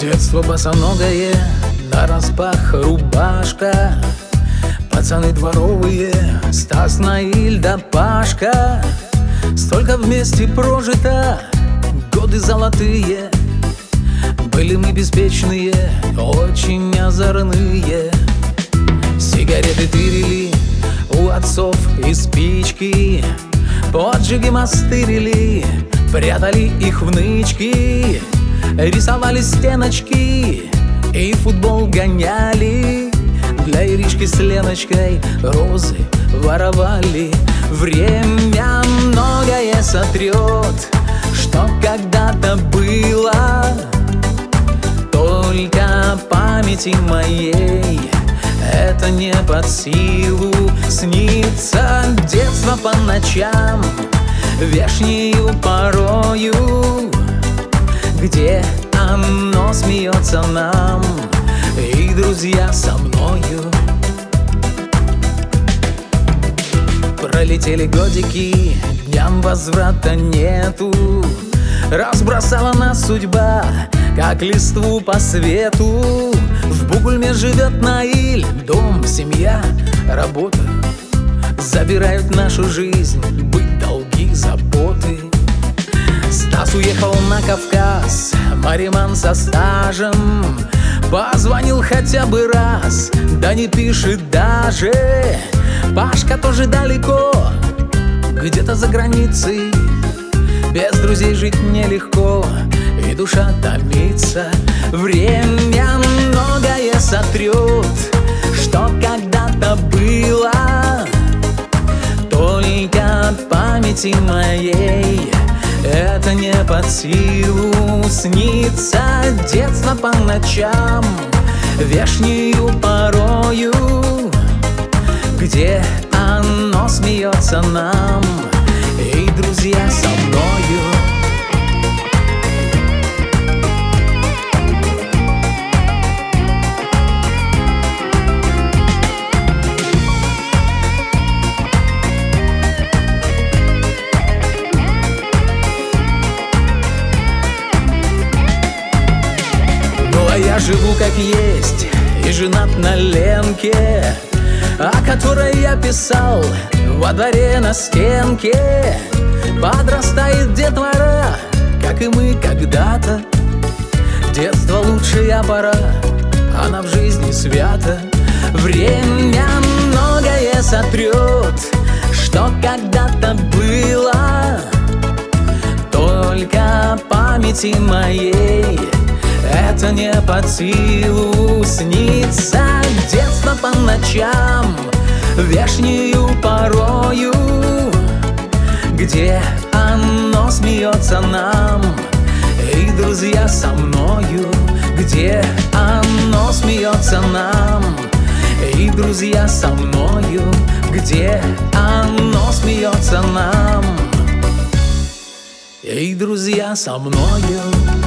Детство босоногое, нараспах рубашка, пацаны дворовые, Стас, Наиль да Пашка. Столько вместе прожито, годы золотые. Были мы беспечные, очень озорные. Сигареты тырили у отцов и спички, поджиги мастырили, прятали их в нычки. Рисовали стеночки и футбол гоняли. Для Иришки с Леночкой розы воровали. Время многое сотрет, что когда-то было. Только памяти моей это не под силу. Снится детство по ночам, вешнею порою, где оно смеется нам, и друзья со мною. Пролетели годики, дням возврата нету. Разбросала нас судьба, как листву по свету. В Бугульме живет Наиль, дом, семья, работа. Забирают нашу жизнь, быть, долги, заботы. Стас уехал на Кавказ, мариман со стажем. Позвонил хотя бы раз, да не пишет даже. Пашка тоже далеко, где-то за границей. Без друзей жить нелегко, и душа томится. Время многое сотрет, что когда-то было. Только памяти моей это не под силу. Снится детство по ночам, вешнею порою, где оно смеется нам, и друзья со мною. Я живу как есть и женат на Ленке, о которой я писал во дворе на стенке. Подрастает детвора, как и мы когда-то. Детство лучшая пора, она в жизни свята. Время многое сотрет, что когда-то было. Только памяти моей это не под силу. Снится детство по ночам, вешнею порою, где оно смеется нам, и друзья со мною. Где оно смеется нам, и друзья со мною. Где оно смеется нам, и друзья со мною.